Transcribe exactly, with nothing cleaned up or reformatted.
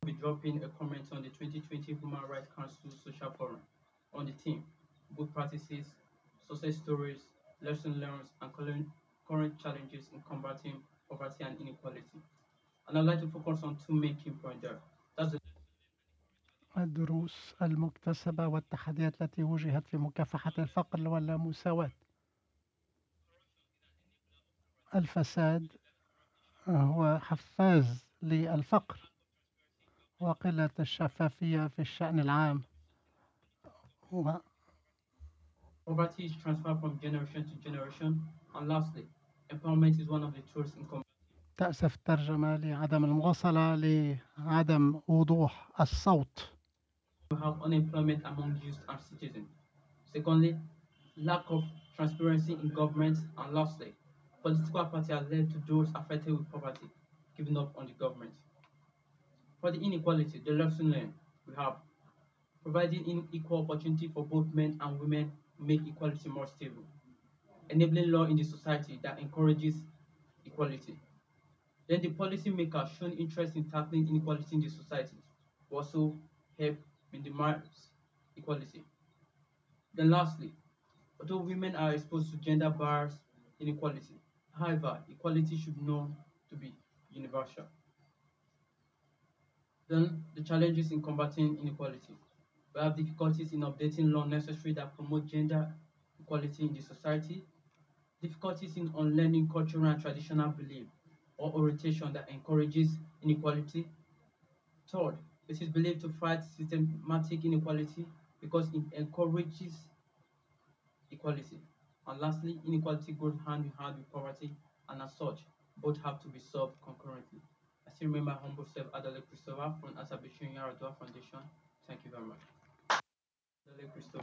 be dropping a comment on the twenty twenty Human Rights Council Social Forum on the theme Good Practices, Success Stories, Lessons Learned, and current current challenges in combating poverty and inequality. And I'd like to focus on two main key points there. That's the الدروس المكتسبة والتحديات التي وجهت في مكافحة الفقر واللامساواة. الفساد هو حفاز للفقر، وقلة الشفافية في الشأن العام. poverty is transferred from generation to generation. And lastly, empowerment is one of the tools in تأسف الترجمة لعدم المواصلة لعدم وضوح الصوت. to have unemployment among youth and citizens. Secondly, lack of transparency in government. And lastly, political apathy has led to those affected with poverty giving up on the government. For the inequality, the lesson learned we have providing equal opportunity for both men and women make equality more stable, enabling law in the society that encourages equality. Then the policymakers shown interest in tackling inequality in the society will also help minimize equality. Then lastly, although women are exposed to gender bias inequality, however, equality should know to be universal. Then the challenges in combating inequality. We have difficulties in updating law necessary that promote gender equality in the society, difficulties in unlearning cultural and traditional belief or orientation that encourages inequality. Third, it is believed to fight systematic inequality because it encourages equality. And lastly, inequality goes hand in hand with poverty, and as such, both have to be solved concurrently. I still remember humble self Adele Christopher from Asabition Yaradua Foundation. Thank you very much. Adele Christopher.